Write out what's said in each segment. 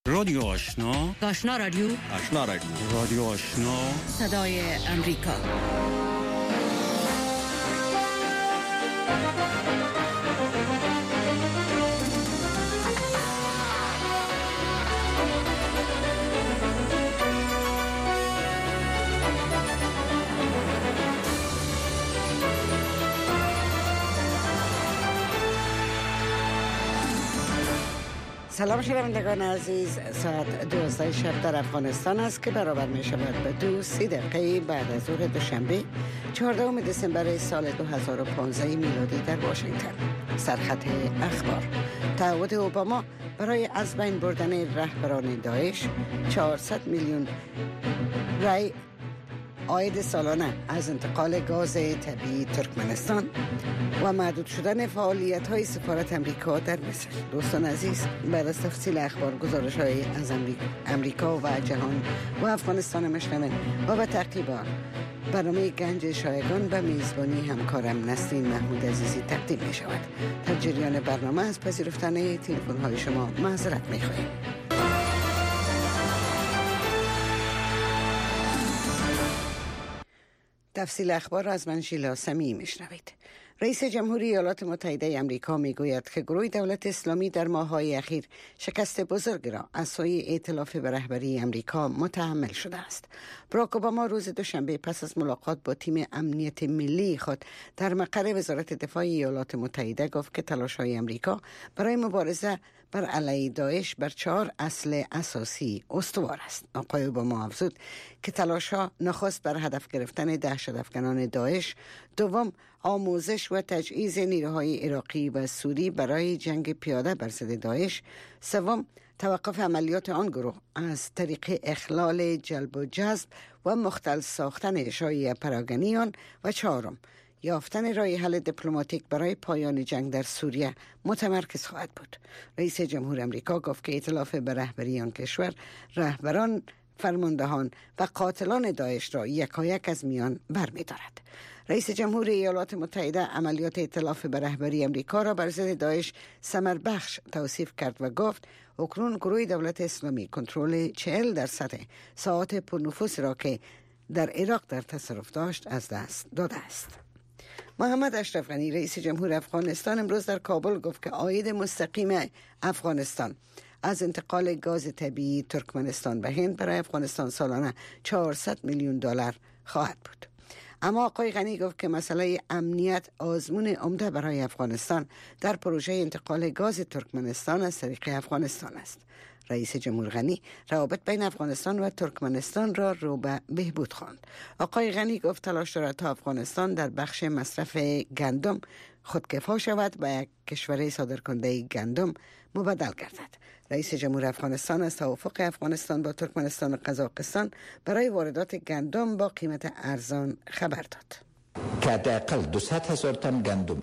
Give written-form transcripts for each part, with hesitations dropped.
رادیو آشنا، آشنا رادیو، آشنا رادیو، رادیو آشنا، صدای امریکا. سلام شنوندگان عزیز، ساعت 12 شب در افغانستان است که برابر می شود به 2:30 بعد از ظهر دوشنبه 14 دسامبر سال 2015 میلادی در واشنگتن. سرخط اخبار: تعهد اوباما برای از بین بردن رهبران داعش، 400 میلیون رای عاید سالانه از انتقال گاز طبیعی ترکمنستان و محدود شدن فعالیت‌های سفارت امریکا در مصر. دوستان عزیز، بعد از تفصیل اخبار، گزارش‌های از امریکا و جهان و افغانستان مشنوین و به تعقیب آن برنامه گنج شایگان به میزبانی همکارم نسرین محمود عزیزی تقدیم می شود. در جریان برنامه از پذیرفتن تلفن‌های شما معذرت می‌خواهیم. تفصیل اخبار از من شیلا سمی میشنوید. رئیس جمهوری ایالات متحده آمریکا میگوید که گروه دولت اسلامی در ماه‌های اخیر شکست بزرگ را از سوی ائتلاف به رهبری آمریکا متحمل شده است. باراک اوباما روز دوشنبه پس از ملاقات با تیم امنیت ملی خود در مقر وزارت دفاع ایالات متحده گفت که تلاش‌های آمریکا برای مبارزه بر علیه داعش بر 4 اصل اساسی استوار است. آقای اوباما افزود که تلاش‌ها نخست بر هدف گرفتن دهشت‌افکنان داعش، دوم آموزش و تجهیز نیروهای عراقی و سوری برای جنگ پیاده بر ضد داعش، سوم توقف عملیات آن گروه از طریق اخلال جلب و جذب و مختل ساختن شایعه پراگندگیان، و چهارم یافتن راه حل دیپلماتیک برای پایان جنگ در سوریه متمرکز خواهد بود. رئیس جمهور آمریکا گفت که ائتلاف به رهبری آن کشور رهبران، فرماندهان و قاتلان داعش را یکایک از میان برمی‌دارد. رئیس جمهور ایالات متحده عملیات ائتلاف به رهبری آمریکا را بر ضد داعش ثمر بخش توصیف کرد و گفت اکنون گروه دولت اسلامی کنترل 40% ساحات پرنفوذ را که در عراق در تصرف داشت از دست داده است. محمد اشرف غنی رئیس جمهور افغانستان امروز در کابل گفت که عاید مستقیم افغانستان از انتقال گاز طبیعی ترکمنستان به هند برای افغانستان سالانه 400 میلیون دلار خواهد بود. اما آقای غنی گفت که مسئله امنیت آزمون عمده برای افغانستان در پروژه انتقال گاز ترکمنستان از طریق افغانستان است. رئیس جمهور غنی روابط بین افغانستان و ترکمنستان را رو به بهبود خواند. آقای غنی گفت تلاش دارد تا افغانستان در بخش مصرف گندم خودکفا شود و یک کشور صادرکننده گندم مبدل گردد. رئیس جمهور افغانستان از توافق افغانستان با ترکمنستان و قزاقستان برای واردات گندم با قیمت ارزان خبر داد. که حداقل 200,000 تن گندم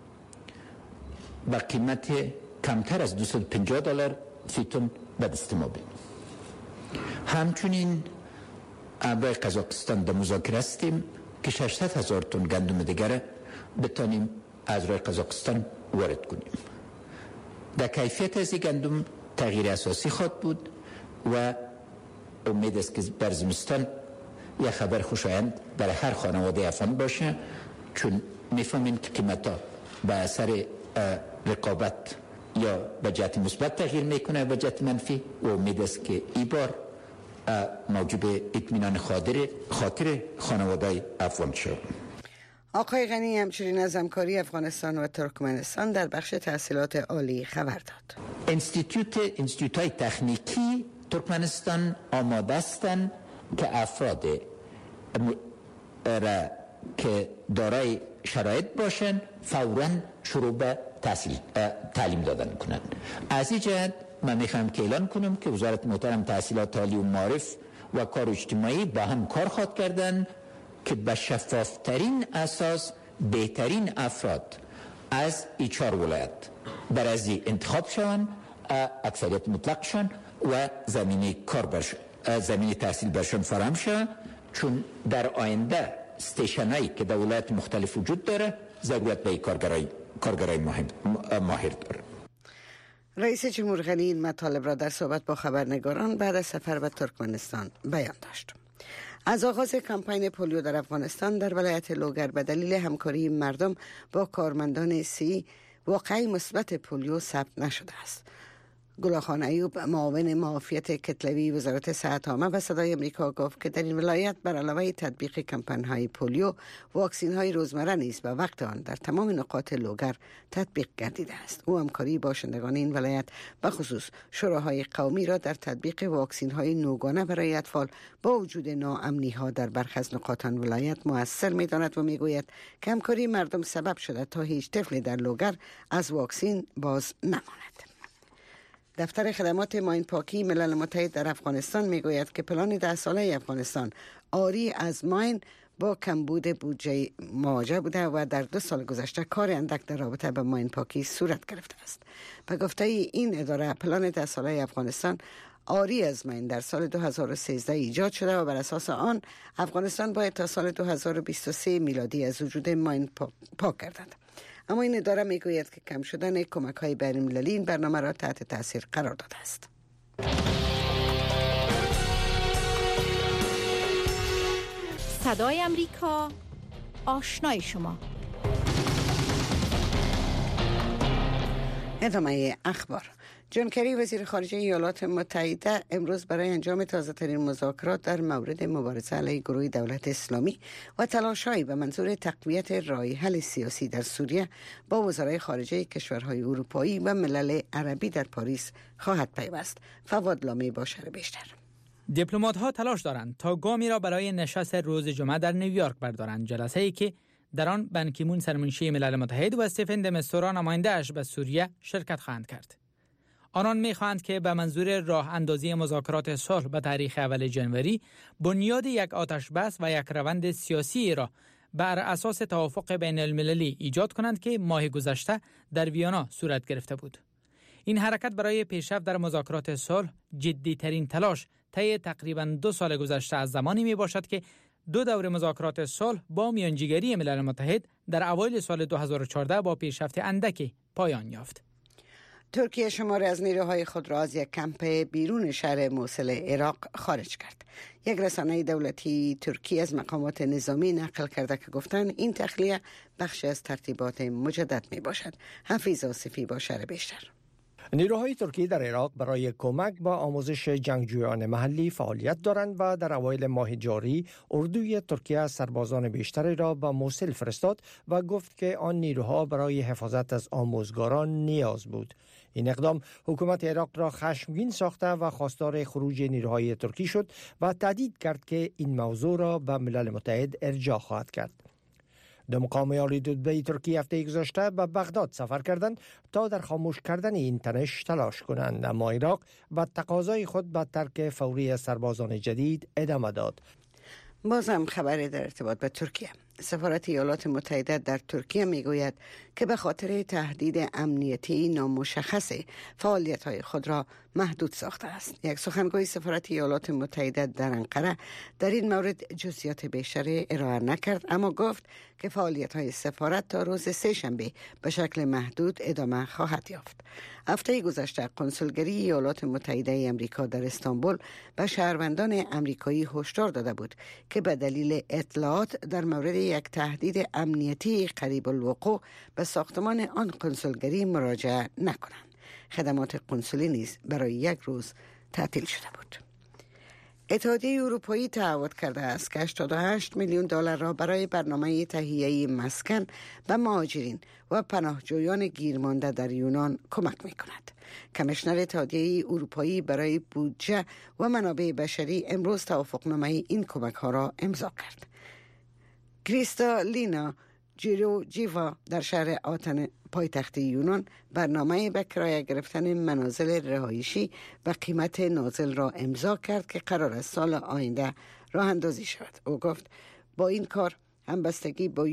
با قیمت کمتر از $250 فی تن به دست ما بیاید. همچنین با قزاقستان در مذاکره هستیم که 600,000 تن گندم دیگر بتانیم از راه قزاقستان وارد کنیم. در کیفیت از این گندم تغییر اساسی خواهد بود و امید است که بر زمستان یک خبر خوشایند برای هر خانواده افغان باشه، چون میفهمیم که قیمتا به اثر رقابت یا به جهت مثبت تغییر میکنه به جهت منفی، و امید است که این بار موجب اطمینان خاطر خانواده افغان شد. آقای غنی همچنین از همکاری افغانستان و ترکمنستان در بخش تحصیلات عالی خبر داد. انستیتوت‌های تکنیکی ترکمنستان آماده هستند که افراد را که دارای شرایط باشند فوراً شروع به تعلیم دادن کنند. از این جهت من میخوام که اعلان کنم که وزارت محترم تحصیلات عالی و معارف و کار اجتماعی با هم کار خواهد کردن که به شفافترین اساس بهترین افراد از این 4 ولایت بر از انتخاب شوند، اکثریت مطلق شوند و زمینه تحصیل برشان فراهم شود، چون در آینده استیشنایی که در ولایت مختلف وجود داره ضرورت به کارگرای ماهر داره. رئیس جمهور غنی این مطالب را در صحبت با خبرنگاران بعد از سفر به ترکمنستان بیان داشت. از آغاز کمپین پولیو در افغانستان در ولایت لوگر به دلیل همکاری مردم با کارمندان صحی واقعی مثبت پولیو ثبت نشده است. گلاخان ایوب، معاون معافیت کتلوی وزارت صحت عامه و صدای امریکا گفت که در این ولایت بر علاوه تطبیق کمپین‌های پولیو، واکسین‌های روزمره نیز به وقت آن در تمام نقاط لوگر تطبیق گردیده است. او همکاری باشندگان این ولایت به خصوص شوراهای قومی را در تطبیق واکسین‌های نوگانه برای اطفال با وجود ناامنی‌ها در برخی از نقاط آن ولایت مؤثر می‌داند و می‌گوید که همکاری مردم سبب شده تا هیچ طفلی در لوگر از واکسین باز نماند. دفتر خدمات ماین پاکی ملل متحد در افغانستان میگوید که پلان 10 ساله افغانستان آری از ماین با کمبود بودجه مواجه بوده و در 2 سال گذشته کار اندک در رابطه با ماین پاکی صورت گرفته است. به گفته این اداره، پلان 10 ساله افغانستان آری از ماین در سال 2013 ایجاد شده و بر اساس آن افغانستان باید تا سال 2023 میلادی از وجود ماین پاک گردد. اما این اداره میگوید که کم شدن کمک‌های بین‌المللی این برنامه را تحت تاثیر قرار داده است. صدای امریکا، آشنای شما. ادامه اخبار. جان کری وزیر خارجه ایالات متحده امروز برای انجام تازه‌ترین مذاکرات در مورد مبارزه علیه گروه دولت اسلامی و تلاش‌هایی به منظور تقویت راه حل سیاسی در سوریه با وزرای خارجه کشورهای اروپایی و ملل عربی در پاریس خواهد پیوست. فواد لامی با شرح بیشتر. دیپلمات‌ها تلاش دارند تا گامی را برای نشست روز جمعه در نیویورک بردارند، جلسه‌ای که در آن بن کی مون سرمنشی ملل متحد و استفن د مستورا نماینده‌اش به سوریه شرکت خواهند کرد. آنان می‌خواهند که به منظور راه اندازی مذاکرات صلح به تاریخ اول جنوری بنیاد یک آتش بس و یک روند سیاسی را بر اساس توافق بین المللی ایجاد کنند که ماه گذشته در ویانا صورت گرفته بود. این حرکت برای پیشرفت در مذاکرات صلح جدی‌ترین تلاش طی تقریباً 2 سال گذشته از زمانی میباشد که 2 دور مذاکرات صلح با میانجیگری ملل متحد در اوایل سال 2014 با پیشرفت اندکی پایان یافت. ترکیه شماری از نیروهای خود را از یک کمپ بیرون شهر موصل عراق خارج کرد. یک رسانه دولتی ترکی از مقامات نظامی نقل کرده که گفتند این تخلیه بخشی از ترتیبات مجدد می باشد. حفیظ آصفی با شرح بیشتر. نیروهای ترکی در عراق برای کمک با آموزش جنگجویان محلی فعالیت دارند و در اوایل ماه جاری اردوی ترکیه سربازان بیشتری را به موصل فرستاد و گفت که آن نیروها برای حفاظت از آموزگاران نیاز بود. این اقدام حکومت عراق را خشمگین ساخته و خواستار خروج نیروهای ترکی شد و تهدید کرد که این موضوع را به ملل متحد ارجاع خواهد کرد. 2 مقام عالی رتبه ترکیه هفته گذشته به بغداد سفر کردند تا در خاموش کردن این تنش تلاش کنند، اما عراق به تقاضای خود به ترک فوری سربازان جدید ادامه داد. بازم خبری در ارتباط به ترکیه. سفارت ایالات متحده در ترکیه میگوید که به خاطر تهدید امنیتی نامشخص فعالیت‌های خود را محدود ساخته است. یک سخنگوی سفارت ایالات متحده در انقره در این مورد جزئیات بیشتری ارائه نکرد، اما گفت که فعالیت‌های سفارت تا روز 3 شنبه به شکل محدود ادامه خواهد یافت. هفته گذشته کنسولگری ایالات متحده آمریکا در استانبول به شهروندان آمریکایی هشدار داده بود که به دلیل اطلاعات در مورد یک تهدید امنیتی قریب الوقوع به ساختمان آن کنسولگری مراجعه نکنند. خدمات کنسولی نیز برای 1 روز تعطیل شده بود. اتحادیه اروپایی تعهد کرده است که 88 میلیون دلار را برای برنامه تهیه مسکن به مهاجرین و پناهجویان گیرمانده در یونان کمک می‌کند. کمیشنر اتحادیه اروپایی برای بودجه و منابع بشری امروز توافقنامه این کمک‌ها را امضا کرد. کریستالینا جیوا در شهر آتن پایتخت یونان برنامه به کرایه گرفتن منازل رهایشی و قیمت نازل را امضا کرد که قرار است سال آینده راه اندازی شود. او گفت با این کار همبستگی با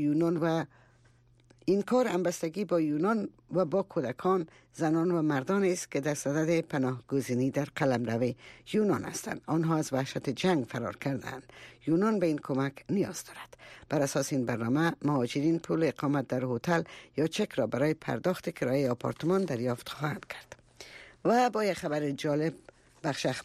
یونان و با کودکان، زنان و مردان است که در صدد پناهگزینی در قلمرو یونان هستند. آنها از وحشت جنگ فرار کردند. یونان به این کمک نیاز دارد. بر اساس این برنامه مهاجرین پول اقامت در هتل یا چک را برای پرداخت کرایه آپارتمان دریافت خواهند کرد. و با یک خبر جالب بخش